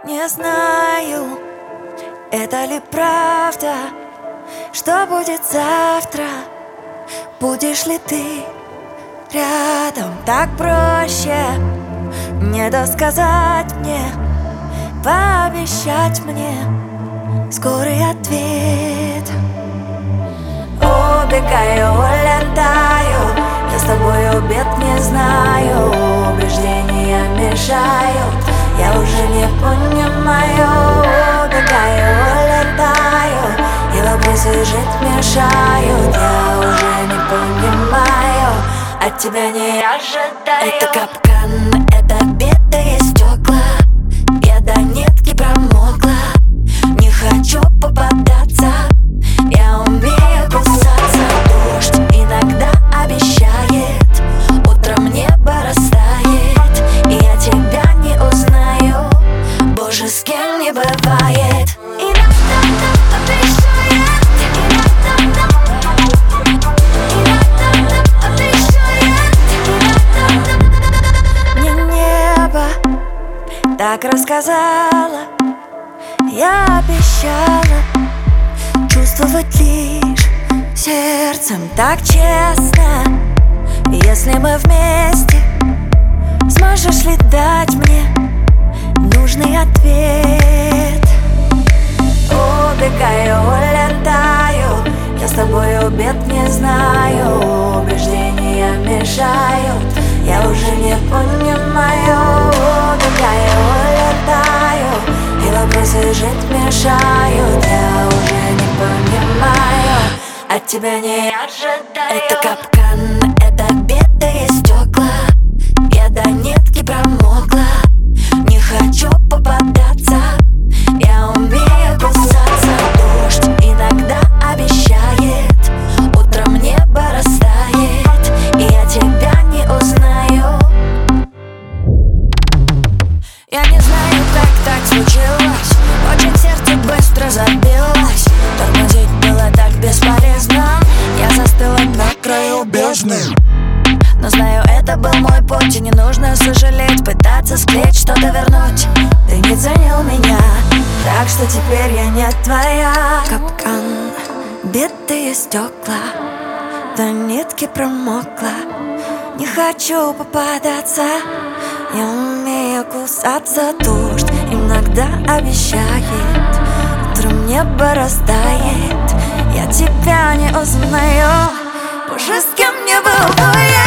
Не знаю, это ли правда, что будет завтра. Будешь ли ты рядом? Так проще не досказать мне, пообещать мне скорый ответ. Убегаю, улетаю, я с тобою бед не знаю. Убеждения мешают, я уже не понимаю. Убегаю, улетаю, и вопросы жить мешают. Я уже не понимаю, от тебя не ожидаю. Это капкан, это битые стекла. Я до нитки промокла, не хочу попадаться. Я умею кусаться. Дождь иногда обещает, утром небо растает, и я тебя не узнаю. Боже, с кем не бывает. Мне небо так рассказала, я обещала чувствовать лишь сердцем так честно. Если мы вместе, сможешь ли дать мне нужный ответ? Убегаю, улетаю, я с тобою бед не знаю. Убеждения мешают, я уже не понимаю. Убегаю, улетаю, и вопросы жить мешают. Я уже не понимаю, от тебя не ожидаю. Это капкан, это битые стекла. Я до нитки промокла, не хочу попадаться. Я умею кусаться. Дождь иногда обещает, утром небо растает, и я тебя не узнаю. Я не знаю, как так случилось, очень сердце быстро забилось. Тормозить было так бесполезно, я застыла на краю бездны. Но знаю, это был мой путь, и не нужно сожалеть, пытаться склеить, что-то вернуть. Ты не ценил меня, так что теперь я не твоя. Капкан, битые стекла, до нитки промокла, не хочу попадаться. Я умею кусаться. Дождь иногда обещает, утром небо растает, я тебя не узнаю. Боже, с кем мне было?